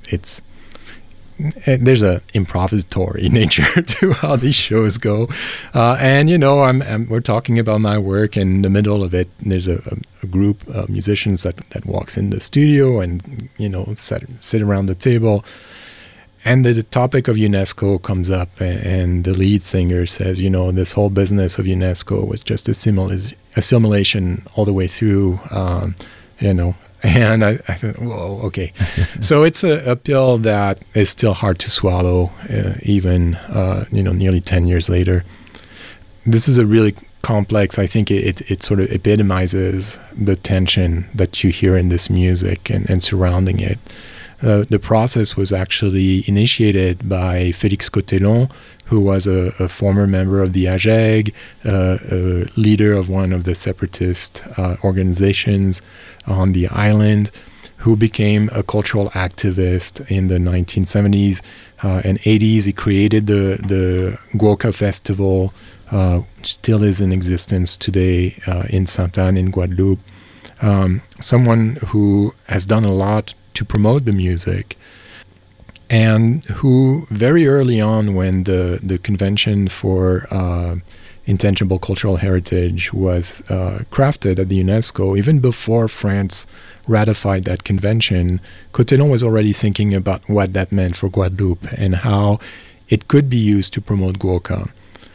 Speaker 10: there's a improvisatory nature to how these shows go, and we're talking about my work, and in the middle of it, there's a group of musicians that walks in the studio and sit around the table. And the topic of UNESCO comes up, and the lead singer says, this whole business of UNESCO was just a simulation all the way through, And I said, whoa, okay. So it's a pill that is still hard to swallow, even, nearly 10 years later. This is a really complex, I think it sort of epitomizes the tension that you hear in this music and surrounding it. The process was actually initiated by Félix Cotellon, who was a former member of the AGEG, a leader of one of the separatist organizations on the island, who became a cultural activist in the 1970s and 80s. He created the Guoca Festival, which still is in existence today in Sainte-Anne in Guadeloupe. Someone who has done a lot to promote the music, and who very early on, when the Convention for Intangible Cultural Heritage was crafted at the UNESCO, even before France ratified that convention, Cotillon was already thinking about what that meant for Guadeloupe and how it could be used to promote Guoca.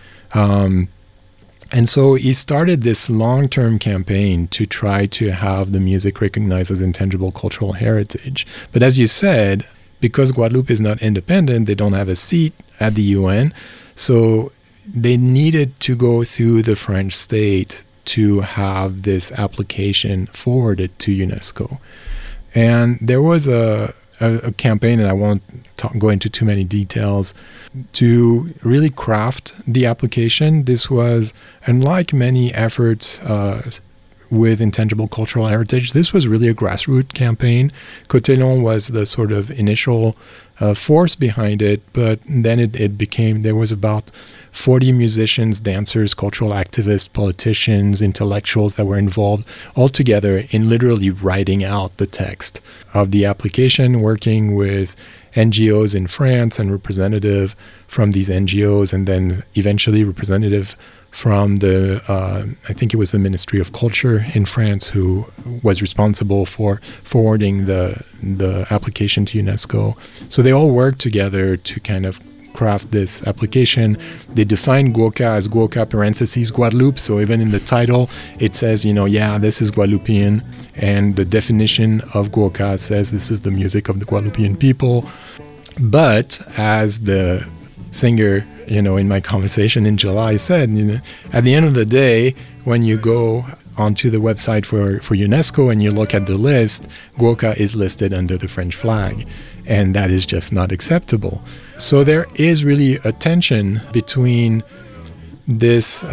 Speaker 10: And so he started this long-term campaign to try to have the music recognized as intangible cultural heritage. But as you said, because Guadeloupe is not independent, they don't have a seat at the UN, so they needed to go through the French state to have this application forwarded to UNESCO. And there was a campaign, and I won't go into too many details, to really craft the application. This was, unlike many efforts with intangible cultural heritage, this was really a grassroots campaign. Cotillon was the sort of initial force behind it, but then it became, there was about 40 musicians, dancers, cultural activists, politicians, intellectuals that were involved all together in literally writing out the text of the application, working with NGOs in France and representative from these NGOs, and then eventually representative from the, I think it was the Ministry of Culture in France, who was responsible for forwarding the application to UNESCO. So they all worked together to kind of craft this application. They defined Guoca as Guoca parentheses Guadeloupe, so even in the title it says, this is Guadeloupean, and the definition of Guoca says this is the music of the Guadeloupean people. But as the singer, in my conversation in July said, at the end of the day, when you go onto the website for UNESCO and you look at the list, Guoca is listed under the French flag, and that is just not acceptable. So there is really a tension between this,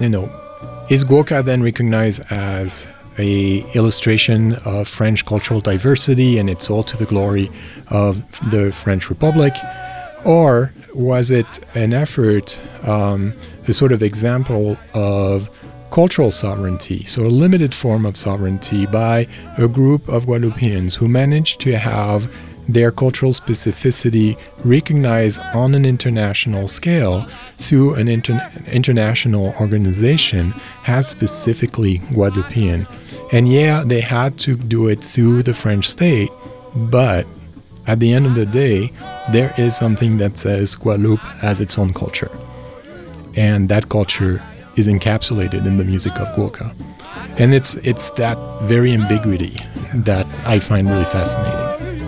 Speaker 10: is Guoca then recognized as a illustration of French cultural diversity and it's all to the glory of the French Republic, or was it an effort, a sort of example of cultural sovereignty, so a limited form of sovereignty by a group of Guadeloupeans who managed to have their cultural specificity recognized on an international scale through an international organization as specifically Guadeloupean. And they had to do it through the French state, but at the end of the day, there is something that says Guadeloupe has its own culture. And that culture is encapsulated in the music of Guoca. And it's that very ambiguity that I find really fascinating.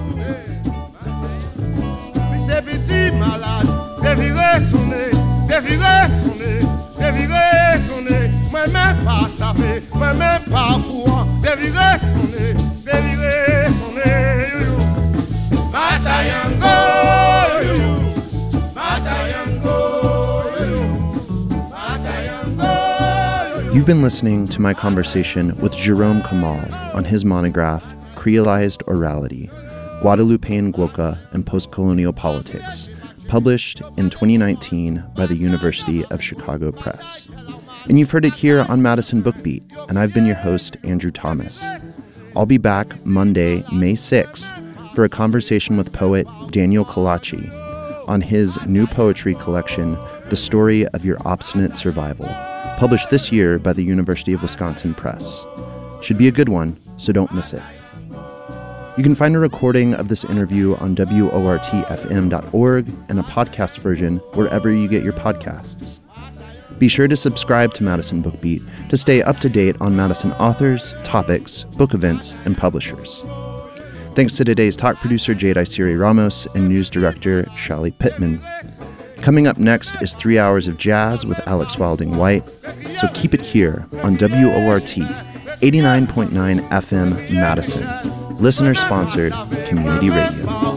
Speaker 9: You've been listening to my conversation with Jérôme Kamal on his monograph, Creolized Orality, Guadeloupean Guoca and Post-Colonial Politics, published in 2019 by the University of Chicago Press. And you've heard it here on Madison Bookbeat, and I've been your host, Andrew Thomas. I'll be back Monday, May 6th, for a conversation with poet Daniel Kalachi on his new poetry collection, The Story of Your Obstinate Survival, published this year by the University of Wisconsin Press. Should be a good one, so don't miss it. You can find a recording of this interview on WORTFM.org and a podcast version wherever you get your podcasts. Be sure to subscribe to Madison Bookbeat to stay up to date on Madison authors, topics, book events, and publishers. Thanks to today's talk producer Jade Isiri Ramos and news director Shali Pittman. Coming up next is 3 hours of jazz with Alex Wilding White, so keep it here on WORT 89.9 FM Madison, listener-sponsored community radio.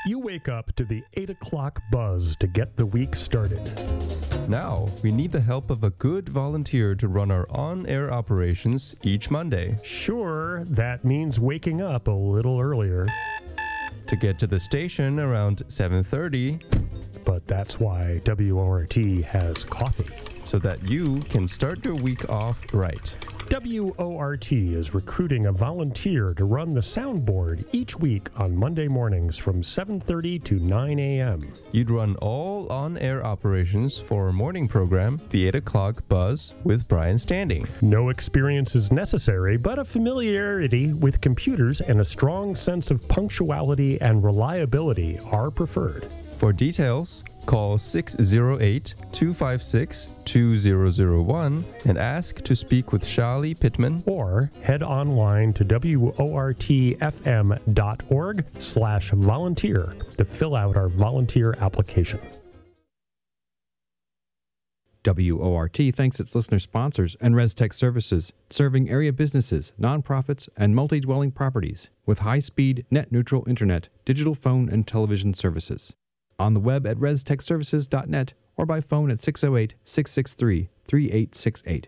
Speaker 12: You wake up to the 8 o'clock buzz to get the week started.
Speaker 13: Now, we need the help of a good volunteer to run our on-air operations each Monday.
Speaker 12: Sure, that means waking up a little earlier.
Speaker 13: To get to the station around 7:30.
Speaker 12: But that's why WORT has coffee.
Speaker 13: So that you can start your week off right.
Speaker 12: WORT is recruiting a volunteer to run the soundboard each week on Monday mornings from 7:30 to 9 a.m.
Speaker 13: You'd run all on-air operations for a morning program, The 8 O'Clock Buzz with Brian Standing.
Speaker 12: No experience is necessary, but a familiarity with computers and a strong sense of punctuality and reliability are preferred.
Speaker 13: For details, call 608-256-2001 and ask to speak with Charlie Pittman.
Speaker 12: Or head online to wortfm.org/volunteer to fill out our volunteer application.
Speaker 14: WORT thanks its listener sponsors and ResTech Services, serving area businesses, nonprofits, and multi-dwelling properties with high-speed, net-neutral internet, digital phone, and television services. On the web at restechservices.net or by phone at 608-663-3868.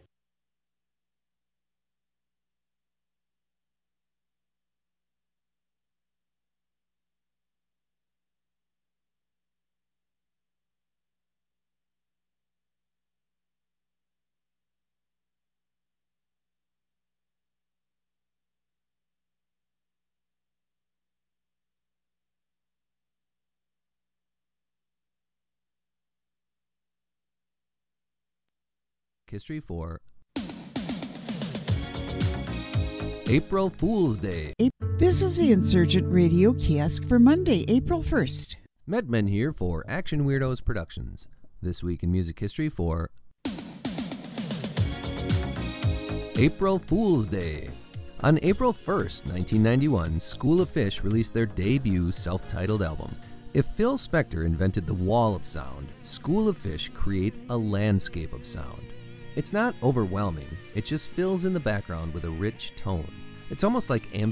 Speaker 15: History for April Fool's Day.
Speaker 16: This is the Insurgent Radio Kiosk for Monday, April 1st.
Speaker 15: Medmen here for Action Weirdos Productions. This week in music history for April Fool's Day. On April 1st, 1991, School of Fish released their debut self-titled album. If Phil Spector invented the wall of sound, School of Fish create a landscape of sound. It's not overwhelming, it just fills in the background with a rich tone. It's almost like ambient